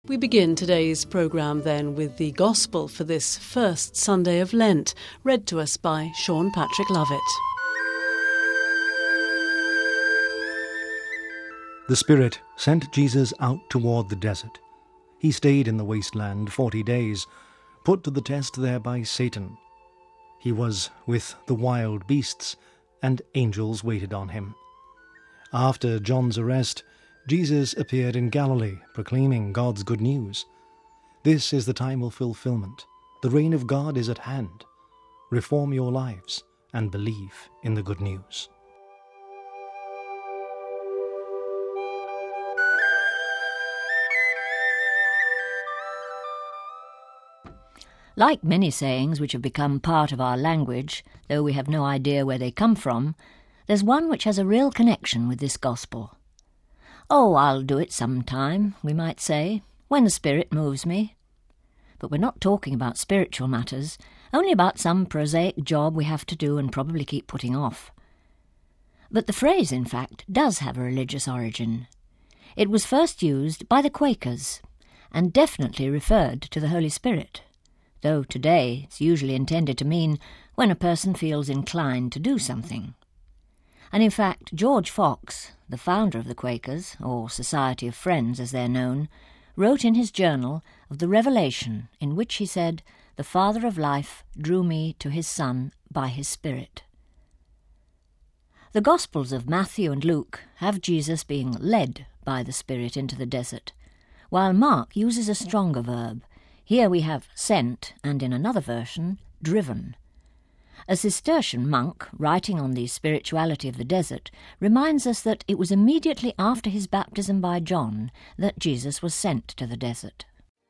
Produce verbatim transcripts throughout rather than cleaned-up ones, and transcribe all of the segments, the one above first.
We begin today's programme then with the Gospel for this first Sunday of Lent, read to us by Sean Patrick Lovett. The Spirit sent Jesus out toward the desert. He stayed in the wasteland forty days, put to the test there by Satan. He was with the wild beasts, and angels waited on him. After John's arrest, Jesus appeared in Galilee, proclaiming God's good news. This is the time of fulfillment. The reign of God is at hand. Reform your lives and believe in the good news. Like many sayings which have become part of our language, though we have no idea where they come from, there's one which has a real connection with this gospel. Oh, I'll do it sometime, we might say, when the Spirit moves me. But we're not talking about spiritual matters, only about some prosaic job we have to do and probably keep putting off. But the phrase, in fact, does have a religious origin. It was first used by the Quakers, and definitely referred to the Holy Spirit, though today it's usually intended to mean when a person feels inclined to do something. And in fact, George Fox, the founder of the Quakers, or Society of Friends as they're known, wrote in his journal of the revelation in which he said, "The Father of life drew me to his Son by his Spirit." The Gospels of Matthew and Luke have Jesus being led by the Spirit into the desert, while Mark uses a stronger verb. Here we have sent, and in another version, driven. A Cistercian monk, writing on the spirituality of the desert, reminds us that it was immediately after his baptism by John that Jesus was sent to the desert.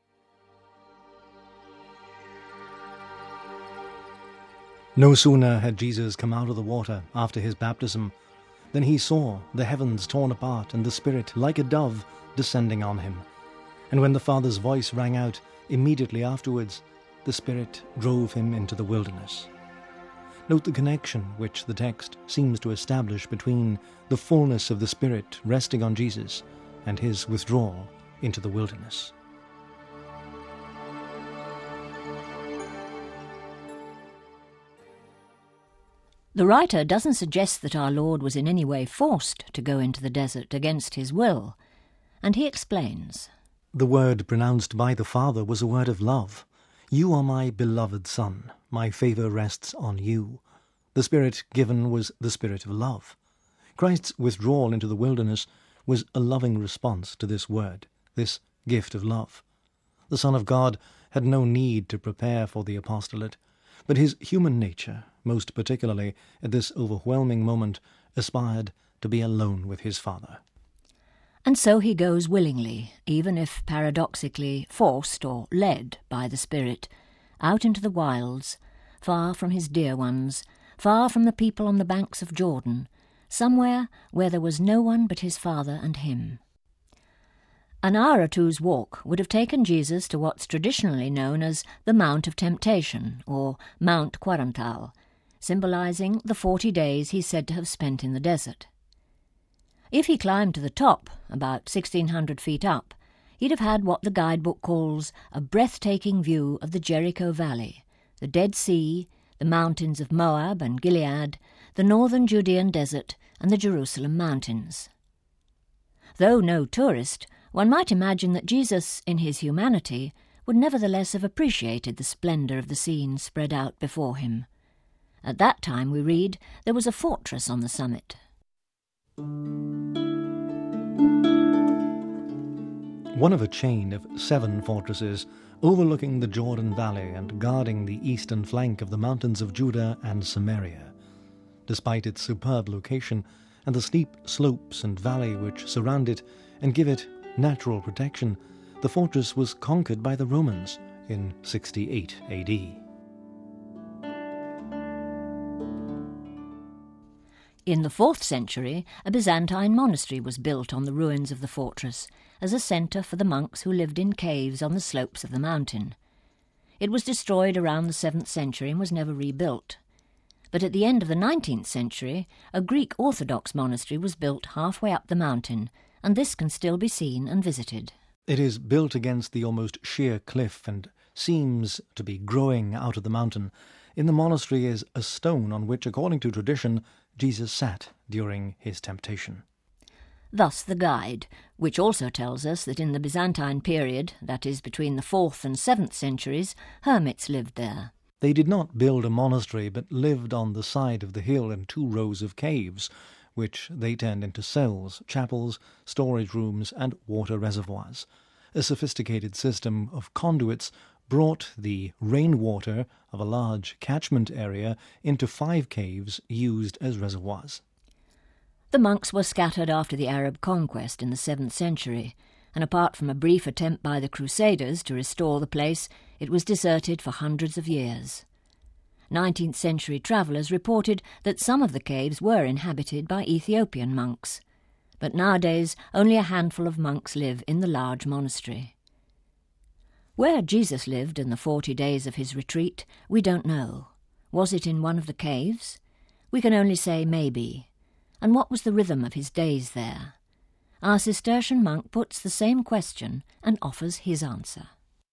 No sooner had Jesus come out of the water after his baptism than he saw the heavens torn apart and the Spirit, like a dove, descending on him. And when the Father's voice rang out immediately afterwards, the Spirit drove him into the wilderness. Note the connection which the text seems to establish between the fullness of the Spirit resting on Jesus and his withdrawal into the wilderness. The writer doesn't suggest that our Lord was in any way forced to go into the desert against his will, and he explains. The word pronounced by the Father was a word of love. "You are my beloved Son. My favour rests on you." The Spirit given was the Spirit of love. Christ's withdrawal into the wilderness was a loving response to this word, this gift of love. The Son of God had no need to prepare for the apostolate, but his human nature, most particularly at this overwhelming moment, aspired to be alone with his Father. And so he goes willingly, even if paradoxically forced or led by the Spirit, out into the wilds, far from his dear ones, far from the people on the banks of Jordan, somewhere where there was no one but his Father and him. An hour or two's walk would have taken Jesus to what's traditionally known as the Mount of Temptation, or Mount Quarantal, symbolizing the forty days he's said to have spent in the desert. If he climbed to the top, about sixteen hundred feet up, he'd have had what the guidebook calls a breathtaking view of the Jericho Valley, the Dead Sea, the mountains of Moab and Gilead, the northern Judean desert, and the Jerusalem mountains. Though no tourist, one might imagine that Jesus, in his humanity, would nevertheless have appreciated the splendour of the scene spread out before him. At that time, we read, there was a fortress on the summit. One of a chain of seven fortresses overlooking the Jordan Valley and guarding the eastern flank of the mountains of Judah and Samaria. Despite its superb location and the steep slopes and valley which surround it and give it natural protection, the fortress was conquered by the Romans in sixty-eight A D. In the fourth century, a Byzantine monastery was built on the ruins of the fortress as a centre for the monks who lived in caves on the slopes of the mountain. It was destroyed around the seventh century and was never rebuilt. But at the end of the nineteenth century, a Greek Orthodox monastery was built halfway up the mountain, and this can still be seen and visited. It is built against the almost sheer cliff and seems to be growing out of the mountain. In the monastery is a stone on which, according to tradition, Jesus sat during his temptation. Thus the guide, which also tells us that in the Byzantine period, that is between the fourth and seventh centuries, hermits lived there. They did not build a monastery, but lived on the side of the hill in two rows of caves, which they turned into cells, chapels, storage rooms, and water reservoirs. A sophisticated system of conduits brought the rainwater of a large catchment area into five caves used as reservoirs. The monks were scattered after the Arab conquest in the seventh century, and apart from a brief attempt by the Crusaders to restore the place, it was deserted for hundreds of years. nineteenth century travellers reported that some of the caves were inhabited by Ethiopian monks, but nowadays only a handful of monks live in the large monastery. Where Jesus lived in the forty days of his retreat, we don't know. Was it in one of the caves? We can only say maybe. And what was the rhythm of his days there? Our Cistercian monk puts the same question and offers his answer.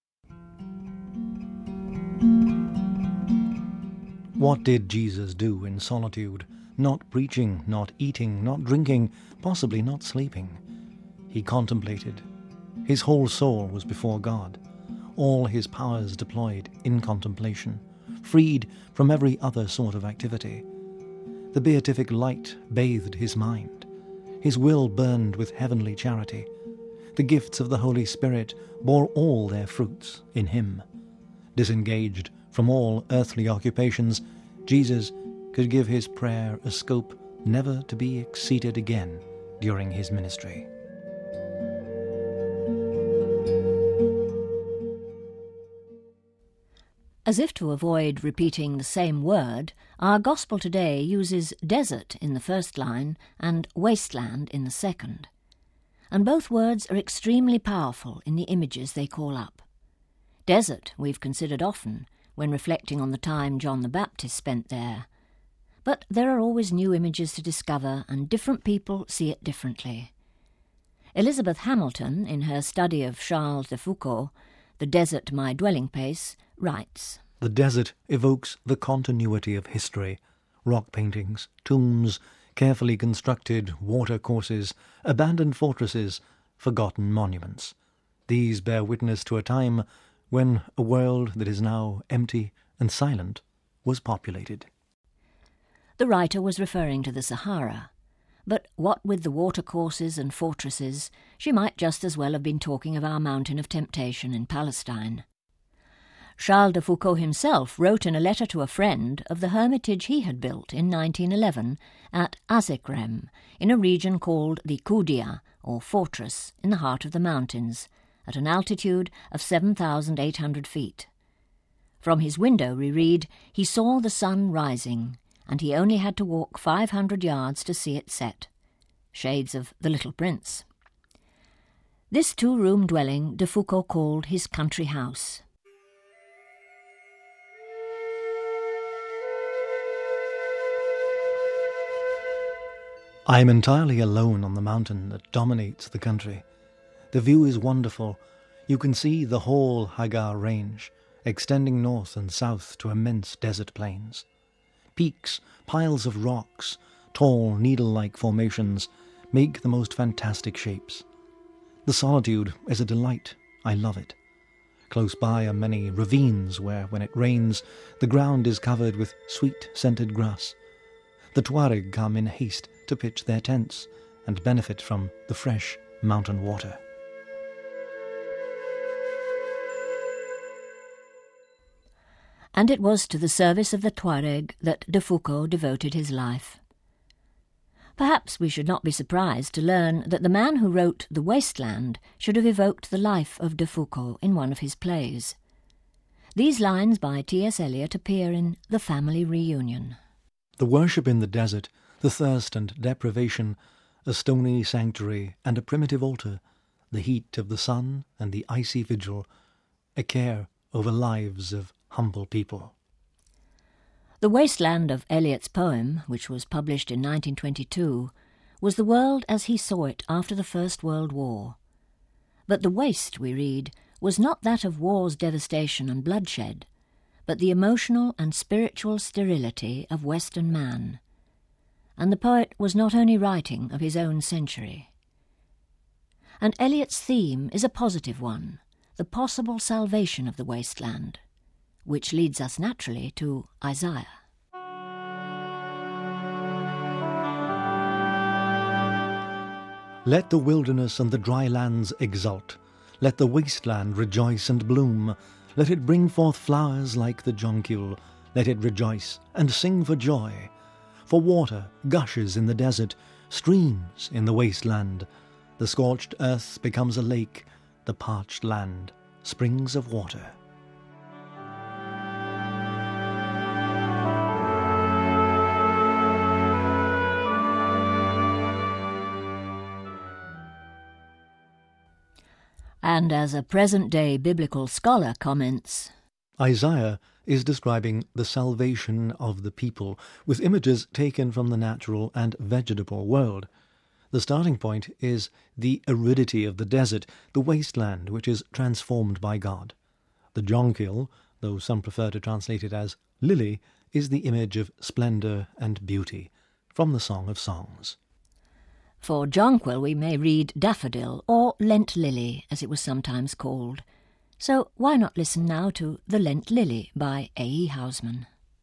What did Jesus do in solitude? Not preaching, not eating, not drinking, possibly not sleeping. He contemplated. His whole soul was before God, all his powers deployed in contemplation, freed from every other sort of activity. The beatific light bathed his mind. His will burned with heavenly charity. The gifts of the Holy Spirit bore all their fruits in him. Disengaged from all earthly occupations, Jesus could give his prayer a scope never to be exceeded again during his ministry. As if to avoid repeating the same word, our Gospel today uses desert in the first line and wasteland in the second. And both words are extremely powerful in the images they call up. Desert we've considered often when reflecting on the time John the Baptist spent there. But there are always new images to discover, and different people see it differently. Elizabeth Hamilton, in her study of Charles de Foucault, The Desert My Dwelling Place, writes, "The desert evokes the continuity of history, rock paintings, tombs, carefully constructed watercourses, abandoned fortresses, forgotten monuments. These bear witness to a time when a world that is now empty and silent was populated." The writer was referring to the Sahara, but what with the watercourses and fortresses, she might just as well have been talking of our mountain of temptation in Palestine. Charles de Foucault himself wrote in a letter to a friend of the hermitage he had built in nineteen eleven at Azekrem, in a region called the Koudia, or fortress, in the heart of the mountains, at an altitude of seven thousand eight hundred feet. From his window, we read, he saw the sun rising, and he only had to walk five hundred yards to see it set. Shades of The Little Prince. This two-room dwelling de Foucault called his country house. I am entirely alone on the mountain that dominates the country. The view is wonderful. You can see the whole Hagar range, extending north and south to immense desert plains. Peaks, piles of rocks, tall needle-like formations make the most fantastic shapes. The solitude is a delight. I love it. Close by are many ravines where, when it rains, the ground is covered with sweet-scented grass. The Tuareg come in haste to pitch their tents and benefit from the fresh mountain water. And it was to the service of the Tuareg that de Foucault devoted his life. Perhaps we should not be surprised to learn that the man who wrote The Wasteland should have evoked the life of de Foucault in one of his plays. These lines by T S Eliot appear in The Family Reunion. The worship in the desert, the thirst and deprivation, a stony sanctuary and a primitive altar, the heat of the sun and the icy vigil, a care over lives of humble people. The Wasteland of Eliot's poem, which was published in nineteen twenty-two, was the world as he saw it after the First World War. But the waste, we read, was not that of war's devastation and bloodshed, but the emotional and spiritual sterility of Western man. And the poet was not only writing of his own century. And Eliot's theme is a positive one, the possible salvation of the wasteland, which leads us naturally to Isaiah. Let the wilderness and the dry lands exult. Let the wasteland rejoice and bloom. Let it bring forth flowers like the jonquil. Let it rejoice and sing for joy. For water gushes in the desert, streams in the wasteland. The scorched earth becomes a lake, the parched land springs of water. And as a present-day biblical scholar comments, Isaiah is describing the salvation of the people, with images taken from the natural and vegetable world. The starting point is the aridity of the desert, the wasteland which is transformed by God. The jonquil, though some prefer to translate it as lily, is the image of splendour and beauty, from the Song of Songs. For jonquil we may read daffodil, or Lent lily, as it was sometimes called. So why not listen now to The Lent Lily by A E Housman.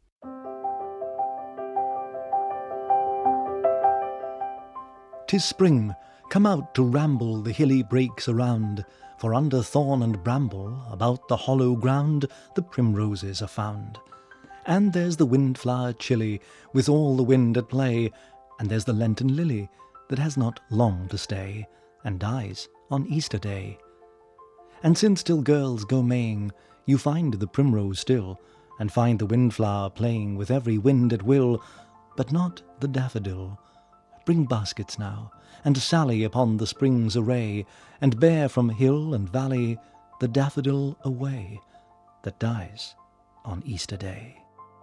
"'Tis spring, come out to ramble the hilly brakes around, for under thorn and bramble, about the hollow ground, the primroses are found. And there's the windflower chilly, with all the wind at play, and there's the Lenten lily, that has not long to stay, and dies on Easter Day. And since till girls go maying, you find the primrose still, and find the windflower playing with every wind at will, but not the daffodil. Bring baskets now, and sally upon the spring's array, and bear from hill and valley the daffodil away, that dies on Easter Day."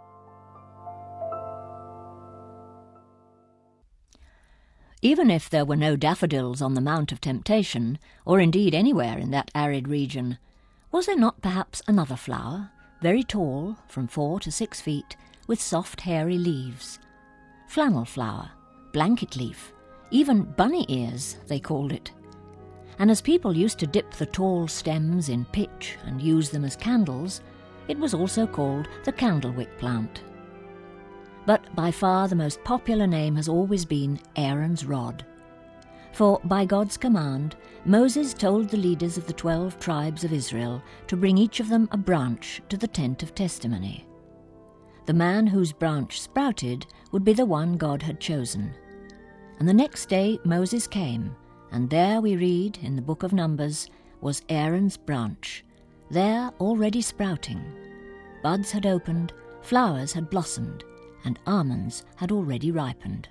Even if there were no daffodils on the Mount of Temptation, or indeed anywhere in that arid region, was there not perhaps another flower, very tall, from four to six feet, with soft hairy leaves? Flannel flower, blanket leaf, even bunny ears, they called it. And as people used to dip the tall stems in pitch and use them as candles, it was also called the candlewick plant. But by far the most popular name has always been Aaron's rod. For by God's command, Moses told the leaders of the twelve tribes of Israel to bring each of them a branch to the tent of testimony. The man whose branch sprouted would be the one God had chosen. And the next day Moses came, and there we read in the book of Numbers was Aaron's branch, there already sprouting. Buds had opened, flowers had blossomed, and almonds had already ripened.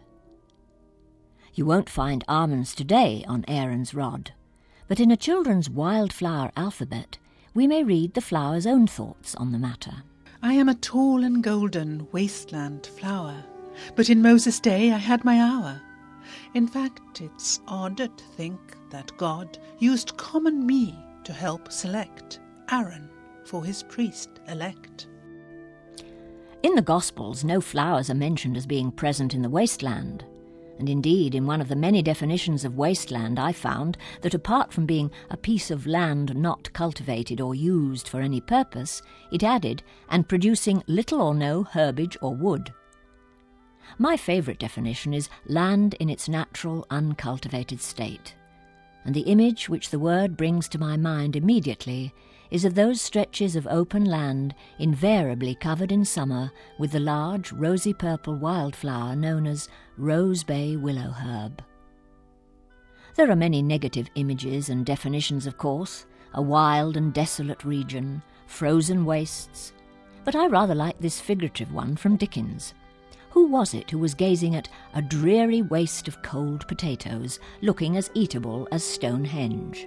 You won't find almonds today on Aaron's rod, but in a children's wildflower alphabet we may read the flower's own thoughts on the matter. "I am a tall and golden wasteland flower, but in Moses' day I had my hour. In fact, it's odd to think that God used common me to help select Aaron for his priest elect." In the Gospels, no flowers are mentioned as being present in the wasteland. And indeed, in one of the many definitions of wasteland, I found that apart from being a piece of land not cultivated or used for any purpose, it added, and producing little or no herbage or wood. My favourite definition is land in its natural, uncultivated state. And the image which the word brings to my mind immediately is of those stretches of open land invariably covered in summer with the large rosy-purple wildflower known as Rose Bay willow herb. There are many negative images and definitions, of course, a wild and desolate region, frozen wastes, but I rather like this figurative one from Dickens. Who was it who was gazing at a dreary waste of cold potatoes, looking as eatable as Stonehenge?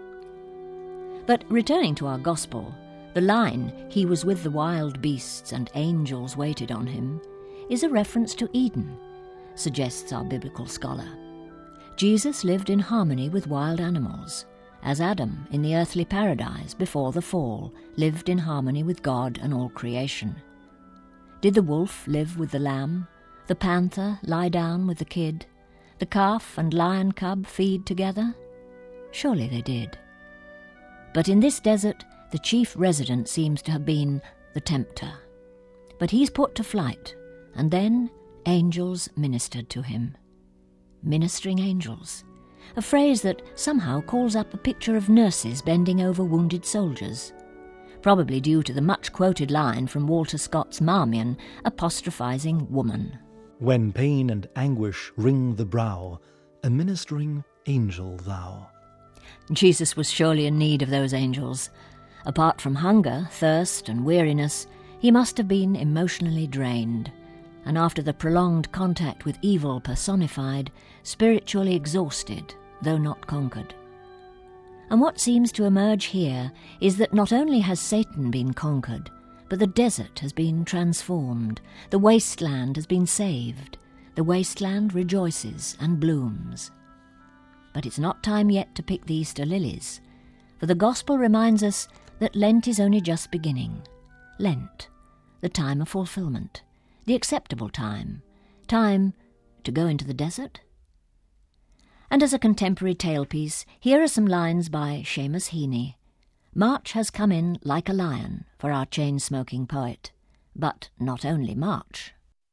But returning to our Gospel, the line, "He was with the wild beasts and angels waited on him," is a reference to Eden, suggests our biblical scholar. Jesus lived in harmony with wild animals, as Adam in the earthly paradise before the fall lived in harmony with God and all creation. Did the wolf live with the lamb, the panther lie down with the kid, the calf and lion cub feed together? Surely they did. But in this desert, the chief resident seems to have been the tempter. But he's put to flight, and then angels ministered to him. Ministering angels, a phrase that somehow calls up a picture of nurses bending over wounded soldiers, probably due to the much-quoted line from Walter Scott's Marmion apostrophising woman. When pain and anguish wring the brow, a ministering angel thou. Jesus was surely in need of those angels. Apart from hunger, thirst and weariness, he must have been emotionally drained, and after the prolonged contact with evil personified, spiritually exhausted, though not conquered. And what seems to emerge here is that not only has Satan been conquered, but the desert has been transformed, the wasteland has been saved, the wasteland rejoices and blooms. But it's not time yet to pick the Easter lilies, for the Gospel reminds us that Lent is only just beginning. Lent, the time of fulfilment, the acceptable time, time to go into the desert? And as a contemporary talepiece, here are some lines by Seamus Heaney. March has come in like a lion for our chain-smoking poet, but not only March.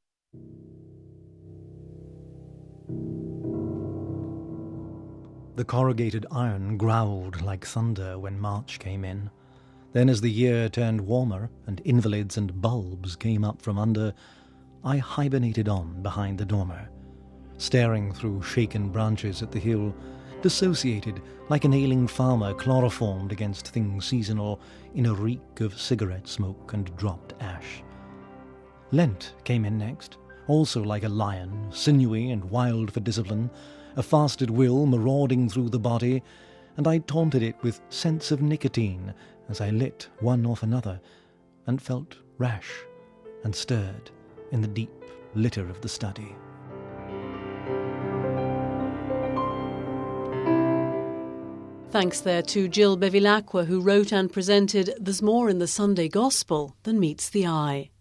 The corrugated iron growled like thunder when March came in. Then as the year turned warmer and invalids and bulbs came up from under, I hibernated on behind the dormer, staring through shaken branches at the hill, dissociated like an ailing farmer chloroformed against things seasonal in a reek of cigarette smoke and dropped ash. Lent came in next, also like a lion, sinewy and wild for discipline, a fasted will marauding through the body, and I taunted it with scents of nicotine as I lit one off another, and felt rash and stirred in the deep litter of the study. Thanks there to Jill Bevilacqua, who wrote and presented There's More in the Sunday Gospel Than Meets the Eye.